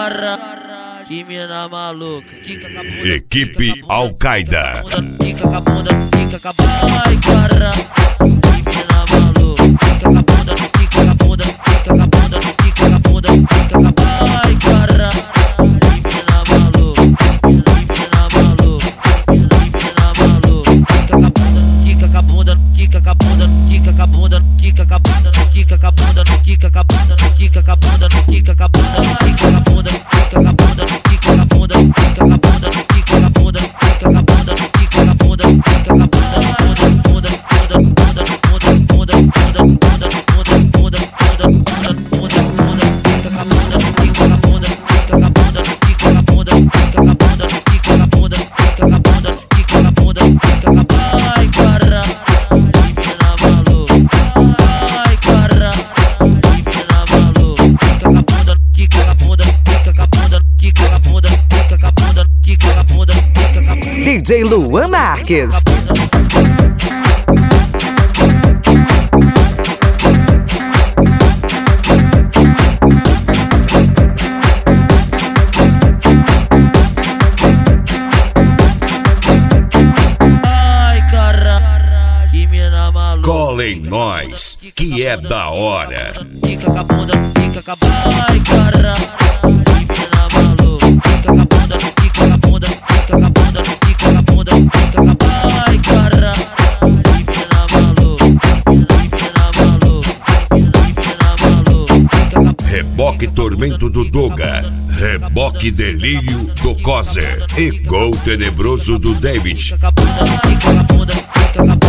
cara, que mina maluca. Equipe Al-Qaeda. Quica com a bunda, quica com a bunda. Ai, cara, que mina maluca. Quica com a bunda, quica com a bunda, quica com a bunda, quica com a bunda, quica com a bunda. Ai, cara, que mina maluca. Mina maluca, mina maluca. Quica com a bunda, quica com a bunda, quica com a bunda, quica com a bunda, quica com a bunda, quica com a bunda, quica com a bunda, quica com a bunda, quica com a bunda, quica com a bunda, quica com a bunda, quica com a bunda, quica com a bunda, quica com a bunda, quica com a bunda, quica com a bunda, ai, cara, mina maluca. Ai, cara, mina maluca. Quica com a bunda, quica com a bunda, quica com a bunda, quica com a bunda, quica com a bunda, quica com a bunda. DJ Luan Marques. Ai, cara, que mina maluca. Cola em nós, que é da hora. Quica com a bunda, quica com a bunda. Ai, cara, que mina maluca. Quica com a bunda, quica com a bunda, quica com a bunda, quica com a bunda, quica com a bunda. Ai, cara, que mina maluca. Mina maluca, mina maluca. Quica com a Reboque Tormento do Doga. Reboque Delírio do Cozer. E Gol Tenebroso do David. bunda, quica com a bunda, quica com a bunda.